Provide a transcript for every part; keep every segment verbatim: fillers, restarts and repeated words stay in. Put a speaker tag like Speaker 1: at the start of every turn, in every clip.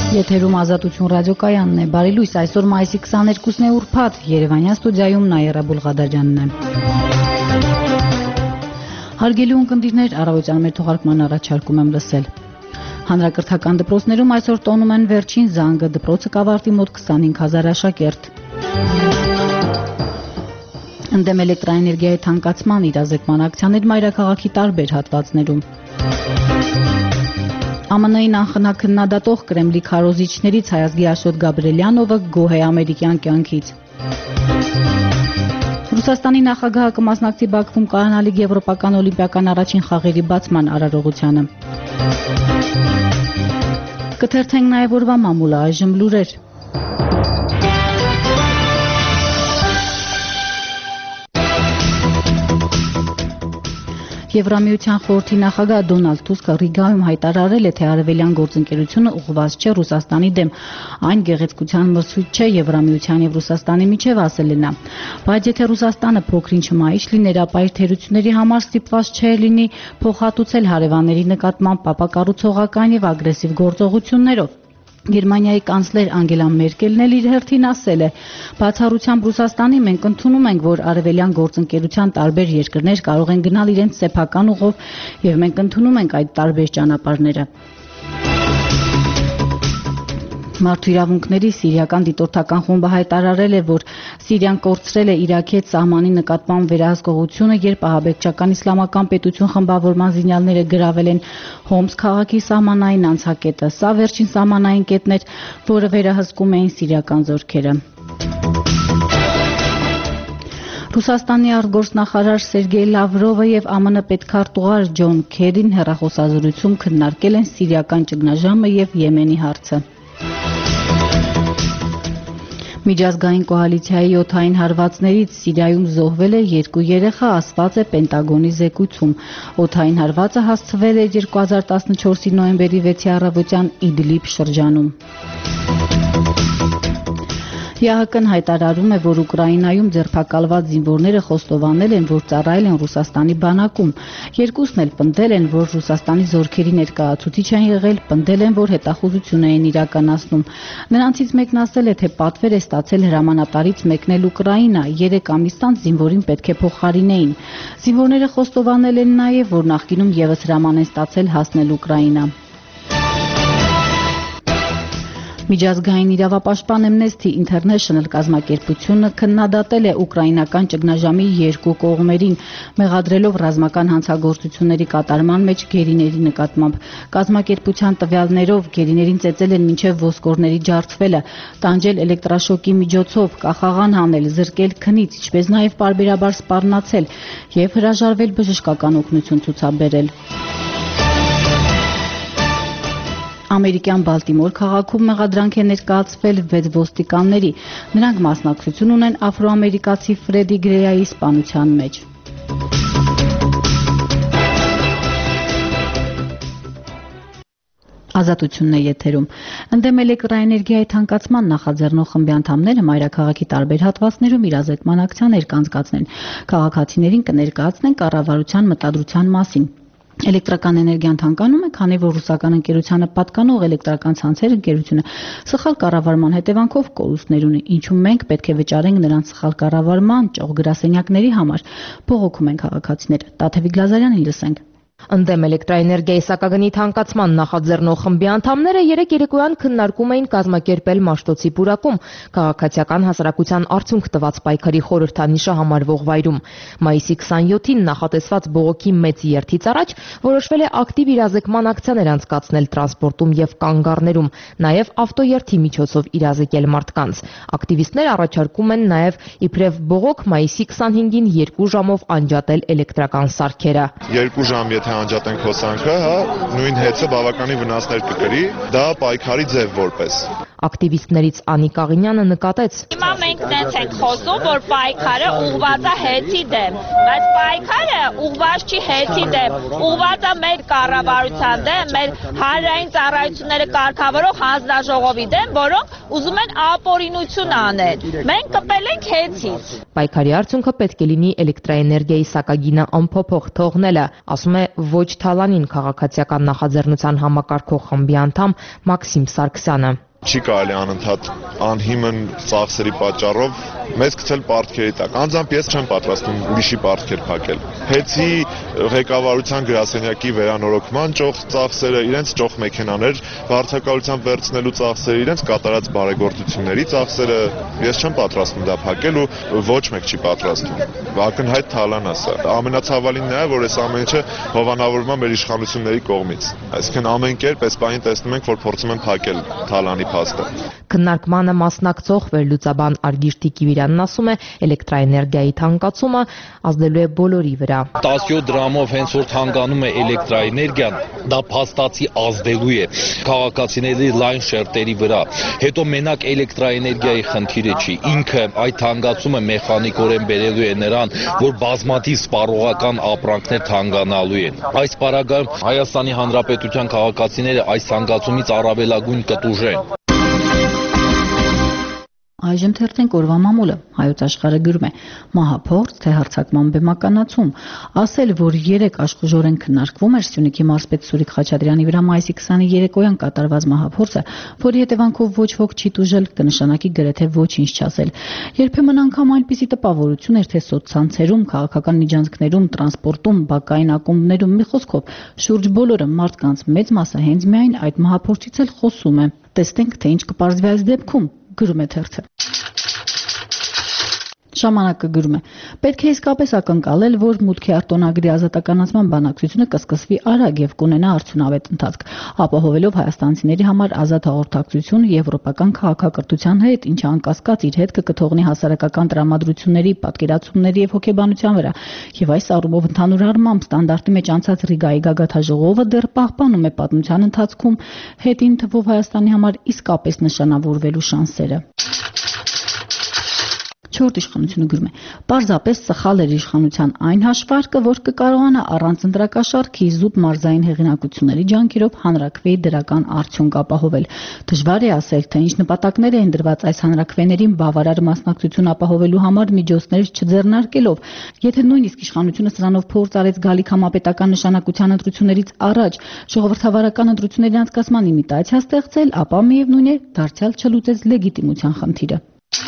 Speaker 1: Եթերում Ազատություն ռադիոկայանն է, բարի լույս, այսօր մայիսի քսաներկուսն է ուրբաթ, Երևանյան ստուդիայում Նաիրա Բուլղադարյանն է։ Հարգելի ունկնդիրներ, առավոտյան մեր թողարկման առաջարկում եմ լսել։ Հանրակրթական դպրոցներում այսօր տոնում են վերջին զանգը, դպրոցը կավարտի մոտ քսանհինգ հազար աշակերտ։ Ընդդեմ էլեկտրաէներգիայի թանկացման իրազեկման ակցիաներ մայրաքաղաքի տարբեր հատվածներում։ ԱՄՆ-ին անխնաքննադատող Կրեմլի քարոզիչներից Հայազգի Աշոտ Գաբրելյանովը գոհ է ամերիկյան կյանքից։ Ռուսաստանի նախագահը կմասնակցի Բաքվում կայանալիք եվրոպական օլիմպիական առաջին խաղերի բացման արարողությանը։ Կթերթենք նաև օրվա մամուլը, այժմ լուրեր։ Եվրամիության խորհրդի նախագահ Դոնալդ Տուսկը Ռիգայում հայտարարել է, թե արևելյան գործընկերությունը ուղղված չէ Ռուսաստանի դեմ, այն գեղեցկության մրցույթ չէ Եվրամիության եւ Ռուսաստանի միջև, ասել է նա։ Բայց եթե Ռուսաստանը փոքրինչ մայիշ լիներ, ապա իր թերությունների համար ստիպված չէ լինի փոխհատուցել հարևանների նկատմամբ ապակառուցողական եւ ագրեսիվ գործողություններով։ Գերմանիայի կանցլեր Անգելա Մերկելն էլ իր հերթին ասել է. Բացառությամբ Ռուսաստանի մենք ընդունում ենք, որ արևելյան գործընկերության տարբեր երկրներ կարող են գնալ իրենց սեփական ուղով եւ մենք ընդունում ենք այդ տարբեր ճանապարհները։ Մարդու իրավունքների սիրիական դիտորդական խումբը հայտարարել է, որ Սիրիան կորցրել է Իրաքի հետ սահմանի նկատմամբ վերահսկողությունը, երբ ահաբեկչական իսլամական պետություն խմբավորման զինյալները գրավել են Հոմս քաղաքի սահմանային անցակետը։ Սա վերջին սահմանային կետն էր, որը վերահսկում էին սիրիական զորքերը։ Ռուսաստանի արտգործնախարար Սերգեյ Լավրովը եւ ԱՄՆ պետքարտուղար Ջոն Քերին հեռախոսազրույցում քննարկել են սիրիական ճգնաժամը եւ Եմենի հարցը։ Միջազգային կոալիցիայի օդային հարվածներից Սիրիայում զոհվել է երկու երեխա, ասված է Պենտագոնի զեկույցում։ Օդային հարվածը հասցվել է երկու հազար տասնչորսի նոյեմբերի վեցի առավոտյան Իդլիբ շրջանում։ ԵԱՀԿ-ն հայտարարում է, որ Ուկրաինայում ձերբակալված զինվորները խոստովանել են, որ ծառայել են Ռուսաստանի բանակում։ Երկուսն էլ պնդել են, որ Ռուսաստանի զորքերի ներկայացուցիչ են եղել, պնդել են, որ հետախուզություն էին իրականացնում։ Նրանցից մեկն ասել է, թե պատվեր է ստացել հրամանատարից մեկնել Ուկրաինա, երեք ամիս անց զինվորին պետք է փոխարինեին։ Զինվորները խոստովանել են նաև, որ նախկինում ևս հրաման են ստացել հասնել Ուկրաինա։ Միջազգային իրավապաշտպան Amnesty International կազմակերպությունը քննադատել է ուկրաինական ճգնաժամի երկու կողմերին, մեղադրելով ռազմական հանցագործությունների կատարման մեջ գերիների նկատմամբ։ Կազմակերպության տվյալներով գերիներին ծեծել են մինչև ոսկորների ջարդվելը, տանջել էլեկտրաշոկի միջոցով, կախաղան հանել, զրկել քնից, ինչպես նաև պարբերաբար սպառնացել եւ հրաժարվել բժշկական օգնություն ցուցաբերել։ Ամերիկյան Բալտիմոր քաղաքում մեղադրանք է ներկայացվել վեց ոստիկանների։ Նրանք մասնակցություն ունեն աֆրոամերիկացի Ֆրեդի Գրեյայի սպանության մեջ։ Ազատությունն է եթերում։ Ընդդեմ էլեկտրաէներգիայի թանկացման նախաձեռնող խմբի անդամները մայրաքաղաքի տարբեր հատվածներում իրազեկման ակցիաներ կանցկացնեն։ Քաղաքացիներին կներկայացնեն կառավարության մտադրության մասին։ Էլեկտրական էներգիան թանկանում է, քանի որ ռուսական ընկերությանը պատկանող էլեկտրական ցանցեր ընկերությունը սխալ կառավարման հետևանքով կորուստներ ունի, ինչու մենք պետք է վճարենք նրանց սխալ կառավարման ճոխ գրասենյակների համար։ Բողոքում են քաղաքացիները։ Տաթևիկ Գլազարյանին լսենք։
Speaker 2: Ընդդեմ էլեկտրաէներգիայի սակագնի թանկացման նախաձեռնող խմբի անդամները երեկ երեկոյան քննարկում էին կազմակերպել Մաշտոցի պուրակում քաղաքացիական հասարակության արդյունք տված պայքարի խորհրդանիշը համարվող վայրում։ Մայիսի քսանյոթին նախատեսված բողոքի մեծ երթից առաջ որոշվել է ակտիվ իրազեկման ակցիաներ անցկացնել տրանսպորտում եւ կանգառներում, նաեւ ավտոերթի միջոցով իրազեկել մարդկանց։ Ակտիվիստներ առաջարկում են նաեւ իբրև բողոք մայիսի քսանհինգին երկու ժամով անջատել էլեկտրական սարքերը։
Speaker 3: Երկու ժամ եթե անջատենք հոսանքը, հա, նույն հեծը բավականին վնասներ կկրի, դա պայքարի ձև որպես։
Speaker 2: Ակտիվիստներից Անիկ Աղինյանը նկատեց.
Speaker 4: Հիմա մենք դենց ենք խոսում, որ պայքարը ուղղված է հեծի դեմ, բայց պայքարը ուղղված չի հեծի դեմ, ուղղված է մեր կառավարության դեմ, մեր հանրային ծառայությունները կարգավորող հանձնաժողովի դեմ, որոնք ուզում են ապօրինություն անել։ Մենք կպել ենք հեծից։
Speaker 2: Պայքարի արդյունքը պետք է լինի էլեկտրաէներգիայի սակագինը անփոփոխ թողնելը, ասում է Ոչ Թալանին քաղաքացիական նախաձեռնության համակարգող խմբի անդամ Մաքսիմ Սարգսյանը։
Speaker 3: Չի կարելի անընդհատ անհիմն ծախսերի պատճառով մեզ գցել պարտքերի տակ։ Անձամբ ես չեմ պատրաստվում ուրիշի պարտքեր փակել։ Հեծի ղեկավարության գրասենյակի վերանորոգման ճոխ ծախսերը, իրենց ճոխ մեքենաներ վարձակալությամբ վերցնելու ծախսերը, իրենց կատարած բարեգործությունների ծախսերը ես չեմ պատրաստվում դա փակել ու ոչ մեկ չի պատրաստվում։ Ակնհայտ Թալան ասա։ Ամենացավալին նա է, որ այս ամեն ինչը հովանավորվում է մեր իշխանությունների կողմից։ Այսինքն ամեն կերպ այս պահին տեսնում ենք, որ փորձում են փակել Թալանի
Speaker 2: Քննարկմանը մասնակցող վերլուծաբան Արգիշ Տիկիվիրյանն ասում է, էլեկտրաէներգիայի թանկացումը ազդելու է բոլորի վրա։
Speaker 5: տասնյոթ դրամով հենց որ թանկանում է էլեկտրաէներգիան, դա փաստացի ազդելու է քաղաքացիների լայն շերտերի վրա։ Հետո մենակ էլեկտրաէներգիայի խնդիրը չի, ինքը այդ թանկացումը մեխանիկորեն բերելու է նրան, որ բազմաթիվ սպառողական ապրանքներ թանկանալու են։ Այս պարագայում Հայաստանի Հանրապետության քաղաքացիները այս թանկացումից առավելագույն կտուժեն։
Speaker 1: Այժմ թերթենք օրվա մամուլը, Հայոց աշխարհը գրում է. Մահափորձ, թե հարձակման բեմականացում, ասել, որ երեք աշխուժորեն քննարկվում էր Սյունիքի մարզպետ Սուրիկ Խաչատրյանի վրա մայիսի քսաներեքոյան կատարված մահափորձը, որի հետևանքով ոչ ոք չի տուժել, կնշանակի գրեթե ոչինչ չասել։ Երբեմն անգամ այնպիսի տպավորություն էր, թե սոցցանցերում, քաղաքական միջանցքներում, տրանսպորտում, բակային ակումբներում, մի խոսքով, շուրջ բոլորը մարդկանց մեծ մասը հենց միայն այդ մահափորձից էլ խոսում է։ Տեսնենք, թե ինչ կպարզվի այս դեպքում։ Գրում է թերթը։ Ժամանակը գրում է. պետք է իսկապես ակնկալել, որ մուտքի արտոնագրի ազատականացման բանակցությունը կսկսվի արագ եւ կունենա արդյունավետ ընթացք, ապահովելով հայաստանցիների համար ազատ հաղորդակցություն եվրոպական քաղաքակրթության հետ, ինչը անկասկած իր հետ կկթողնի հասարակական տրամադրությունների, պատկերացումների եւ հոգեբանության վրա, եւ այս առումով ընդհանուր առմամբ ստանդարտի մեջ անցած Ռիգայի գագաթաժողովը դեռ պահպանում է պատմության ընթացքում հետին թվով Հայաստանի համար իսկապես նշանավորվելու շանսերը։ Չորրորդ իշխանությունը գրում է. Պարզապես սխալ էր իշխանության այն հաշվարկը, որ կկարողանա առանց ընտրակաշառքի զուտ մարզային հեղինակությունների ջանքերով հանրաքվեի դրական արդյունք ապահովել։ Դժվար է ասել, թե ինչ նպատակներ էին դրված այս հանրաքվեներին բավարար մասնակցություն ապահովելու համար միջոցներ չձեռնարկելով։ Եթե նույնիսկ իշխանությունը սրանով փորձ արեց գալիք համապետական նշանակության ընտրություններից առաջ ժողովրդավարական ընտրությունների անցկացման իմիտացիա ստեղծել, ապա միևնույն է դարձյալ չլուծեց լեգիտիմության խնդիրը։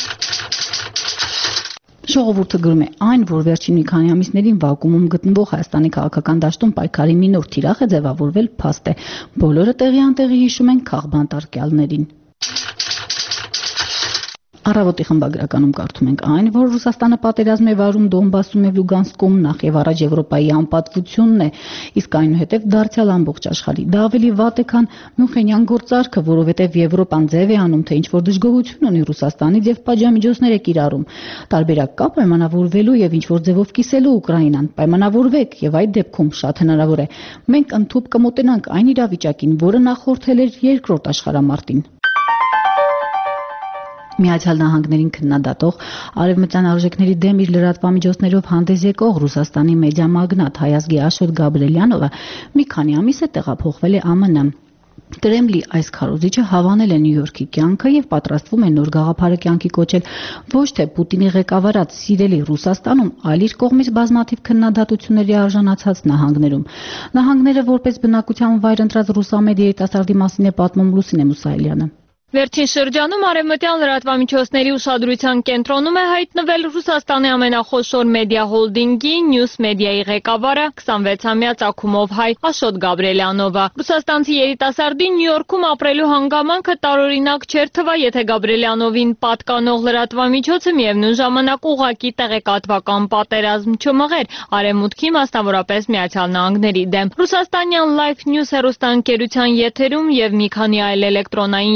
Speaker 1: Ժողովուրդը գրում է. այն, որ վերջին մի քանի ամիսներին վակուումում գտնվող Հայաստանի քաղաքական դաշտում պայքարի մի նոր թիրախ է ձևավորվել, փաստ է։ Բոլորը տեղի անտեղի հիշում են քաղբան տարկյալներին։ Առավոտի խմբագրականում կարդում ենք այն, որ Ռուսաստանը պատերազմ է վարում Դոնբասում եւ Լուգանսկում, նախ եւ առաջ Եվրոպայի անպատվությունն է, իսկ այնուհետեւ դարձյալ ամբողջ աշխարհի։ Դա ավելի վատ է, քան Մյունխենյան գործարքը, որովհետեւ Եվրոպան ձև է անում, թե ինչ որ դժգոհություն ունի Ռուսաստանից եւ պատժամիջոցներ է կիրառում։ Տարբերակ կա պայմանավորվելու եւ ինչ որ ձևով կիսելու Ուկրաինան։ Պայմանավորվեք եւ այդ դեպքում շատ հնարավոր է մենք ընդཐུպ կմոտենանք այն իրավիճակին, որը նախորդել էր երկրորդ աշխարհամարտին։ Միացյալ Նահանգներին քննադատող արևմտյան արժեքների դեմ իր լրատվամիջոցներով հանդես եկող Ռուսաստանի մեդիա մագնատ հայազգի Աշոտ Գաբրելյանովը մի քանի ամիս է տեղափոխվել է ԱՄՆ։ Կրեմլի այս քարոզիչը հավանել է Նյու Յորքի կյանքը եւ պատրաստվում է նոր գաղափարը կյանքի կոչել ոչ թե Պուտինի ղեկավարած սիրելի Ռուսաստանում, այլ իր կողմից բազմաթիվ քննադատությունների արժանացած նահանգներում։ Նահանգները որպես բնակության վայր ընտրած ռուսամեդիա երիտասարդի մասին է պատմում Լուսինե Մուսայելյանը։
Speaker 6: Վերջին շրջանում արևմտյան լրատվամիջոցների ուշադրության կենտրոնում է հայտնվել Ռուսաստանի ամենախոշոր մեդիա հոլդինգի Նյուս մեդիայի ղեկավարը քսանվեցամյա ծագումով հայ Աշոտ Գաբրելյանովը։ Ռուսաստանցի երիտասարդի Նյու Յորքում ապրելու հանգամանքը տարօրինակ չէր թվա, եթե Գաբրելյանովին պատկանող լրատվամիջոցը միևնույն ժամանակ ուղղակի տեղեկատվական պատերազմ չմղեր Արևմուտքի, մասնավորապես Միացյալ Նահանգների դեմ։ Ռուսաստանյան Life News հեռուստաընկերության եթերում եւ մի քանի այլ էլեկտրոնային եւ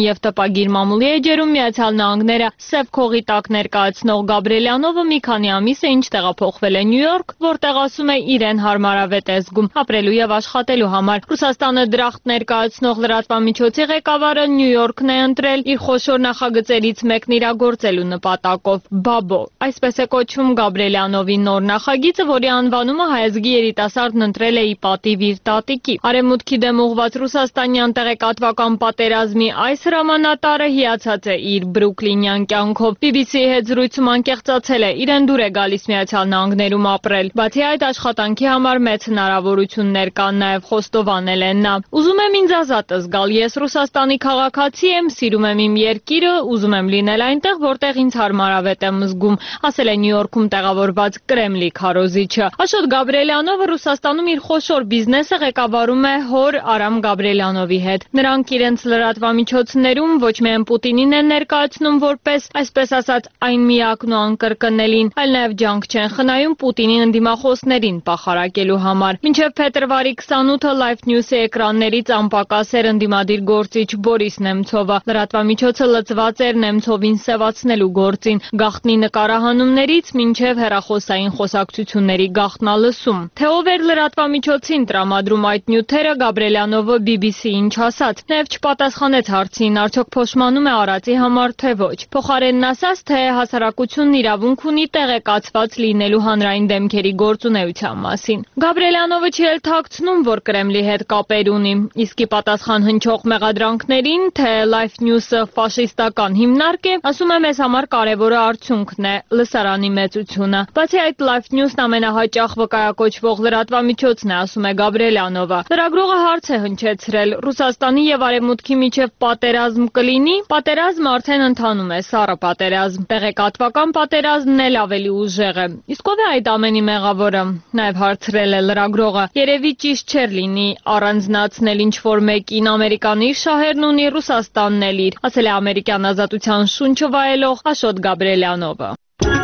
Speaker 6: Ապակիր մամուլի էջերում Միացյալ Նահանգները սև քողի տակ ներկայացնող Գաբրիելյանովը մի քանի ամիս է ինչ տեղափոխվել է Նյու Յորք, որտեղ ասում է իրեն հարմարավետ է զգում ապրելու եւ աշխատելու համար։ Ռուսաստանը դրախտ ներկայացնող լրատվամիջոցի ղեկավարը Նյու Յորքն է ընտրել իր խոշոր նախագծերից մեկն իրագործելու նպատակով։ Բաբո, այսպես է կոչվում Գաբրիելյանովի նոր նախագիծը, որի անվանումը հայազգի երիտասարդն ընտրել է ի պատիվ իր տատիկի։ Արևմուտքի դեմ ուղղված ռուսաստանյան տեղեկատվական պատերազմի այս հրամանատարը հիացած է իր բրուկլինյան կյանքով։ բի բի սի-ի հետ զրույցում անկեղծացել է, իրեն դուր է գալիս Միացյալ Նահանգներում ապրել։ Բացի այդ, աշխատանքի համար մեծ հնարավորություններ կան, նաև խոստովանել է նա։ Ուզում եմ ինձ ազատ զգալ, ես Ռուսաստանի քաղաքացի եմ, սիրում եմ իմ երկիրը, ուզում եմ լինել այնտեղ, որտեղ ինձ հարմարավետ եմ զգում, ասել է Նյու Յորքում տեղավորված Կրեմլի քարոզիչը։ Աշոտ Գաբրիելյանովը Ռուսաստանում իր խոշոր բիզնեսը ղեկավարում է հոր Արամ Գաբրիելյանովի հետ։ Նրանք իրենց լրատվամիջոցներում ոչ միայն Պուտինին են ներկայացնում որպես, այսպես ասած, այն միակն ու անկրկնելին, այլ նաև ջանք չեն խնայում Պուտինի ընդդիմախոսներին պախարակելու համար։ Մինչև փետրվարի քսանութը Live News-ի էկրաններից անպակաս էր ընդդիմադիր գործիչ Բորիս Նեմցովը։ Լրատվամիջոցը լծված էր Նեմցովին սևացնելու գործին, գաղտնի նկարահանումներից մինչև հեռախոսային խոսակցությունների գաղտնալսում։ Թե ով էր լրատվամիջոցին տրամադրում այդ նյութերը, Գաբրիելյանովը բի բի սի-ին չասաց, նաև չպատասխանեց հարցին, արդյոք փոշմանում է արածի համար, թե ոչ։ Փոխարենն ասաց, թե հասարակությունն իրավունք ունի տեղեկացված լինելու հանրային դեմքերի գործունեության մասին։ Գաբրիելյանովը չի էլ թաքցնում, որ Կրեմլի հետ կապեր ունի, իսկ ի պատասխան հնչող մեղադրանքներին, թե Live News-ը ֆաշիստական հիմնարկ է, ասում է մեզ համար կարևորը արդյունքն է, լսարանի մեծությունը։ Բացի այդ, Live News-ն ամենահաճախ վկայակոչվող լրատվամիջոցն է, ասում է Գաբրիելյանովը։ Լրագրողը հարց է հնչեցրել. Ռուսաստանի եւ Արևմուտքի միջև պատերազմ կլինի։ Պատերազմը արդեն ընթանում է, սառը պատերազմ։ Տեղեկատվական պատերազմն էլ ավելի ուժեղ է։ Իսկ ով է այդ ամենի մեղավորը։ Նաեւ հարցրել է լրագրողը. երևի ճիշտ չէր լինի առանձնացնել ինչ-որ մեկին, Ամերիկան իր շահերն ունի, Ռուսաստանն էլ իր, ասել է ամերիկյան ազատության շունչը վայելող Աշոտ Գաբրիելյանովը։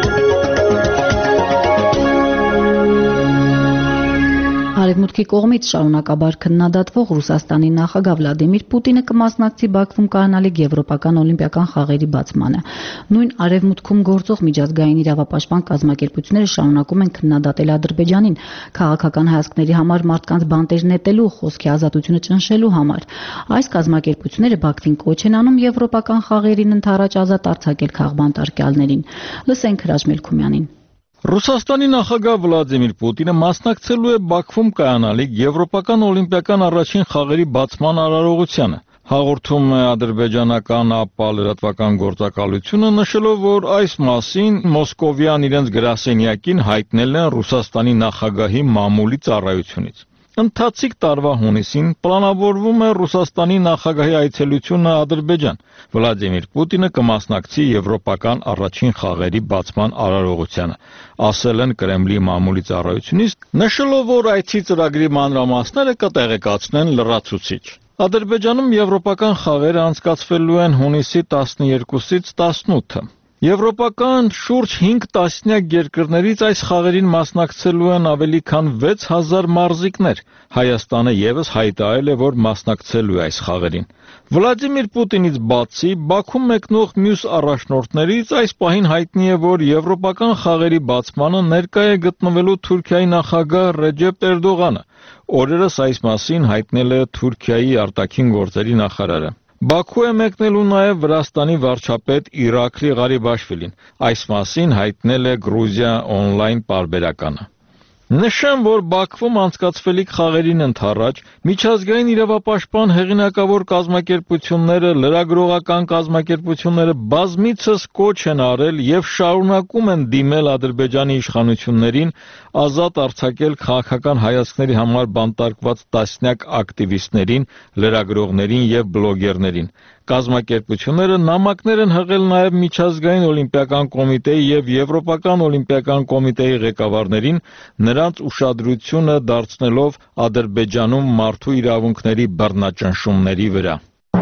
Speaker 1: Արևմուտքի կողմից շարունակաբար քննադատվող Ռուսաստանի նախագահ Վլադիմիր Պուտինը կմասնակցի Բաքվում կայանալիք Եվրոպական օլիմպիական խաղերի բացմանը։ Նույն Արևմուտքում գործող միջազգային իրավապաշտպան կազմակերպությունները շարունակում են քննադատել Ադրբեջանին քաղաքական հայացքների համար մարդկանց բանտեր նետելու, խոսքի ազատությունը ճնշելու համար։ Այս կազմակերպությունները Բաքվին կոչ են անում Եվրոպական խաղերին ընդառաջ ազատ արձակել քաղբանտարկյալներին։ Լսենք Հրաչ Մելքումյանին։
Speaker 7: Ռուսաստանի նախագահ Վլադիմիր Պուտինը մասնակցելու է Բաքվում կայանալիք Եվրոպական օլիմպիական առաջին խաղերի բացման արարողությանը։ Հաղորդում է ադրբեջանական ԱՊԱ լրատվական գործակալությունը, նշելով, որ այս մասին Մոսկովյան իրենց գրասենյակին հայտնել են Ռուսաստանի նախագահի մամուլի ծառայությունից։ Ընթացիկ տարվա հունիսին պլանավորվում է Ռուսաստանի նախագահի այցելությունը Ադրբեջան։ Վլադիմիր Պուտինը կմասնակցի Եվրոպական առաջին խաղերի բացման արարողությանը, ասել են Կրեմլի մամուլի ծառայությունից, նշելով, որ այցի ծրագրի մանրամասները կտեղեկացնեն լրացուցիչ։ Ադրբեջանում Եվրոպական խաղերը անցկացվելու են հունիսի տասներկուսից տասնութը։ Եվրոպական շուրջ հինգ տասնյակ երկրներից այս խաղերին մասնակցելու են ավելի քան վեց հազար մարզիկներ։ Հայաստանը ևս հայտարարել է, որ մասնակցելու է այս խաղերին։ Վլադիմիր Պուտինից բացի Բաքվում մեկնող մյուս առաջնորդներից այս պահին հայտնի է, որ Եվրոպական խաղերի բացմանը ներկա է գտնվելու Թուրքիայի նախագահ Ռեջեփ Էրդողանը։ Օրերս այս մասին հայտնել է Թուրքիայի արտաքին գործերի նախարարը։ Բաքու է մեկնելու նաև Վրաստանի վարչապետ Իրաքլի Ղարիբաշվիլին։ Այս մասին հայտնել է Գրուզիա օնլայն պարբերականը։ Նշեմ, որ Բաքվում անցկացվելիք խաղերին ընդառաջ միջազգային իրավապաշտպան հեղինակավոր կազմակերպությունները, լրագրողական կազմակերպությունները բազմիցս կոչ են արել եւ շարունակում են դիմել Ադրբեջանի իշխանություններին ազատ արձակել քաղաքական հայացքների համար բանտարկված տասնյակ ակտիվիստներին, լրագրողներին եւ բլոգերներին։ Կազմակերպությունները նամակներ են հղել նաև Միջազգային օլիմպիական կոմիտեի եւ Եվրոպական օլիմպիական կոմիտեի ղեկավարներին, նրանց ուշադրությունը դարձնելով Ադրբեջանում մարդու իրավունքների բռնաճնշումների վրա։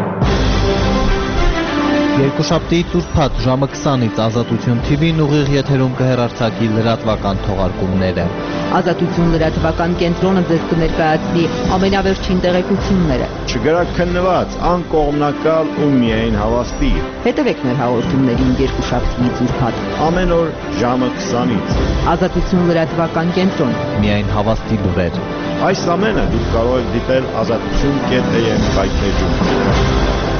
Speaker 8: Երկուշաբթի ուրբաթ ժամը քսանից Ազատություն թի վին ուղիղ եթերում կհեռարձակի լրատվական թողարկումները։
Speaker 2: Ազատություն լրատվական կենտրոնը ձեզ կներկայացնի ամենավերջին տեղեկությունները։
Speaker 9: Չգրաքննված, անկողմնակալ ու միայն հավաստի։
Speaker 2: Հետևեք մեր հաղորդումներին երկուշաբթիից ուրբաթ
Speaker 9: ամեն օր ժամը քսանից։
Speaker 2: Ազատություն լրատվական կենտրոն։
Speaker 8: Միայն հավաստի լուրեր։
Speaker 9: Այս ամենը դուք կարող եք դիտել ազատություն կետ է եմ կայքեջում։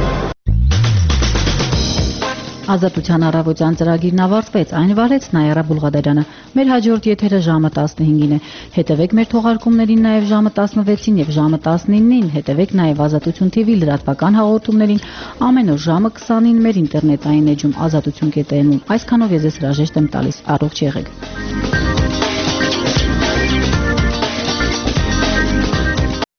Speaker 1: Ազատության առավոտյան ծրագիրն ավարտվեց, այն վարեց Նայարա Բուլղադարյանը։ Մեր հաջորդ եթերը ժամը տասնհինգին է։ Հետևեք մեր թողարկումներին նաև ժամը տասնվեցին եւ ժամը տասնինին։ Հետևեք նաև Ազատություն թի վի լրատվական հաղորդումներին ամեն օր ժամը քսանին մեր ինտերնետային էջում ազատություն կետ է էմ-ում։ Այսքանով ես ձեզ հրաժեշտ եմ տալիս։ Առողջ եղեք։